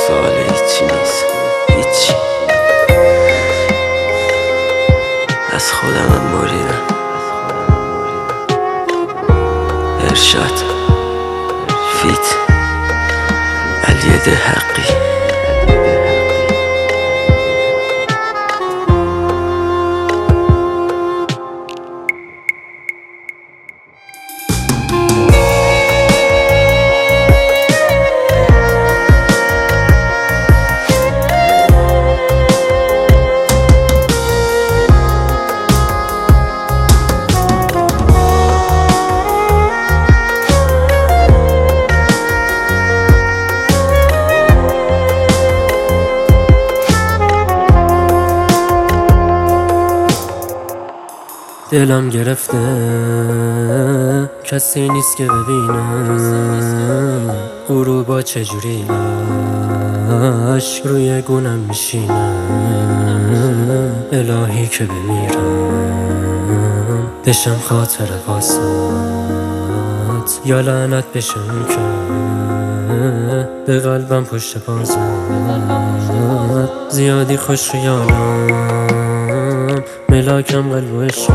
سوال هیچی نیست، هیچی. از خودمم بریدم. ارشاد فیت علی حقی. دلم گرفته کسی نیست که ببینه غروبا چجوری عشق روی گونم میشینه. الهی که بمیرم بشم خاطر واسط، یا لعنت بشه اون که به قلبم پشت بازت. زیادی خوش خیالم ملاکم قلب و عشق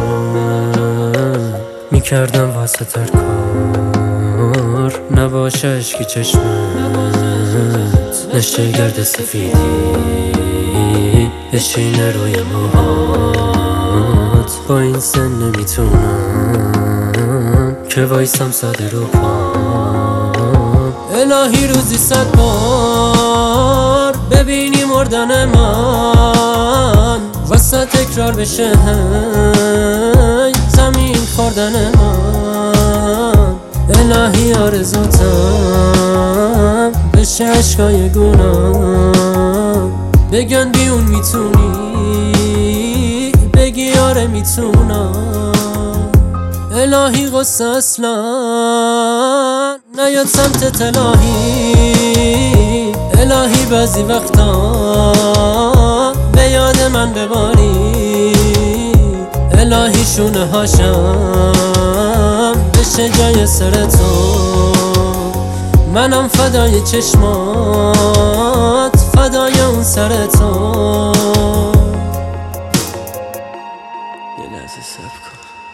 میکردم واسه ترکار، نباشه اشکی چشمت نشه گرد سفیدی بشینه روی موهات. با این سن نمیتونم که وایسم ساده رو پام. الهی روزی 100 بار ببینی مردن من واسه تکرار بشه زمین خوردن من. الهی آرزوتم بشه عشقای گونم بگن بیون میتونی بگی آره میتونم. الهی غصه اصلا نیاد سمت الهی. الهی بعضی وقتا به یاد من بباری. الهی شونه هاشم بشه جای سر تو، منم فدای چشمات فدای اون سر تو. یه لحظه صبر کن.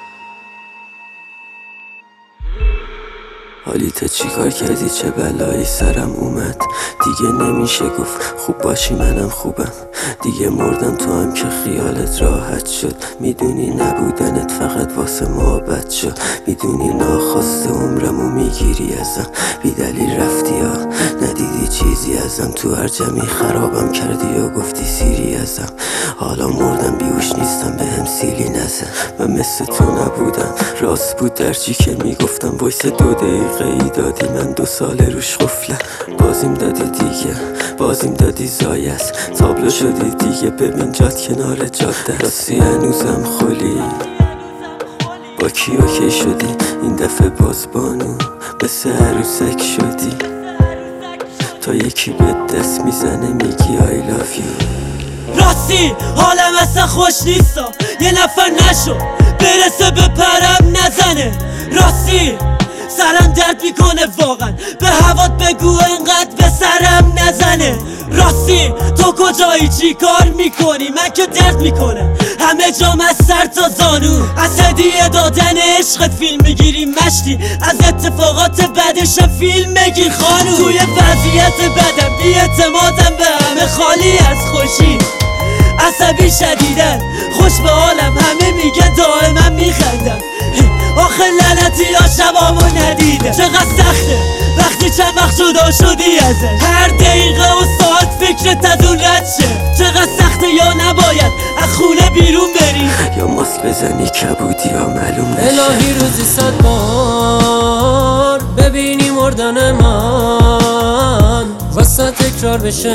حالی تو چی کار کردی؟ چه بلایی سرم اومد؟ دیگه نمیشه گفت خوب باشی منم خوبم. دیگه مردم تو هم که خیالت راحت شد. میدونی نبودنت فقط واسه محبت شد. میدونی ناخواسته عمرمو میگیری ازم. بی دلیل رفتی ها ندیدی چیزی ازم. تو هر جمعی خرابم کردی و گفتی سیری ازم. حالا مردم بیهوش نیستم به هم سیلی نزن. من مثل تو نبودم، راست بود درچی که میگفتم. وایس 2 دقیقه ای دادی من 2 سال روش قفلم. بازیم دادی دیگه، بازیم دادی زایه است. تابلو شدی دیگه ببین جات کنار جاده. راستی هنوزم خلی با کی اوکی شدی؟ این دفعه بازبانو مثل عروسک شدی. تا یکی به دست میزنه میگی I love you. راستی حالم اصلا خوش نیستا، یه نفر نشو برسه به پرم نزنه. راستی سرم درد میکنه واقعا، به هوات بگو انقدر به سرم نزنه. راستی تو کجایی چی کار میکنی؟ من که درد میکنه همه جام از سر تا زانو. از هدیه دادن عشق فیلم میگیری مشتی، از اتفاقات بعدش فیلم میگیر خانو. توی وضعیت بدم بی اعتمادم به همه خالی از خوشی، عصبی شدیدن خوش به حالم همه میگه دائما میخندم. آخه لعنتی ها شبامو ندیده. چقدر سخته وقتی چند وقت جدا شدی ازش، هر دقیقه و ساعت فکرت از اون رد شه. چقدر سخته یا نباید از خونه بیرون بری، یا ماسک بزنی کبودی ها معلوم نشه. الهی روزی 100 بار ببینی مردن من واسه تکرار بشه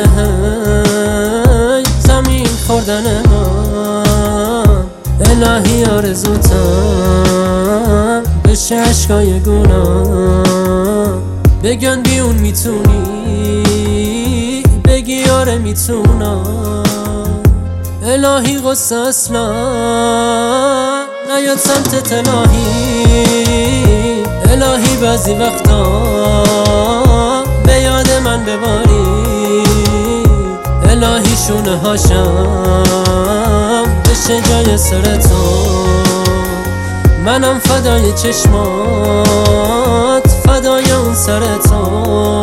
زمین خوردن من. الهی آرزوتم بشه عشقای گونم بگن بیون میتونی بگی آره میتونم. الهی غصه اصلا نیاد سمت الهی. الهی بعضی وقتا به یاد من بباری. الهی شونه هاشم بشه جای سر تو، منم فدای چشمات، فدای اون سر تو.